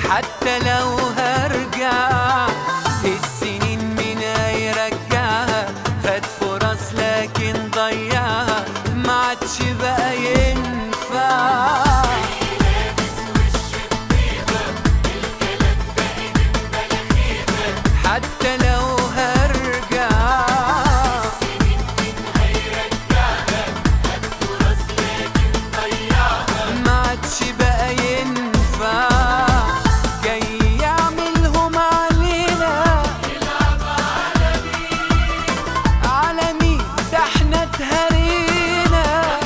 حتى لو هرجع السنين من يرجعها، خد فرص لكن ضيعها، ما عادش بقى ينفع. حتى لو هرجع السنين من هيرجعها، خد فرص لكن ضيعها، ما عادش بقى ينفع. جاي يعملهم علينا، يلعب على مين ده احنا اتهرينا،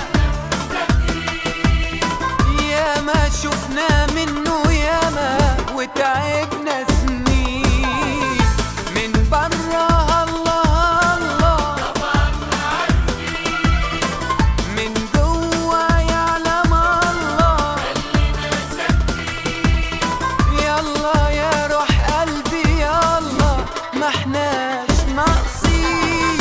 ياما شفنا منه ياما وتعبنا سنين من برا. الله الله طبعا عارفين، من جوا يعلم الله، خلينا ساكتين. يلا يا روح قلبي يلا، ما احناش ناقصين.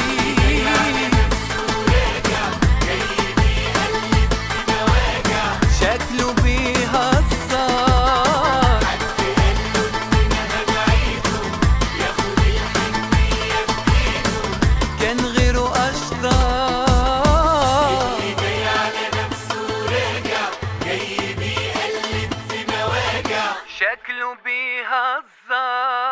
شكله بيهزر، كان غيره أشطر، اللي جاي على نفسه راجع، جاي بيقلب في مواجع. شكله بيهزر.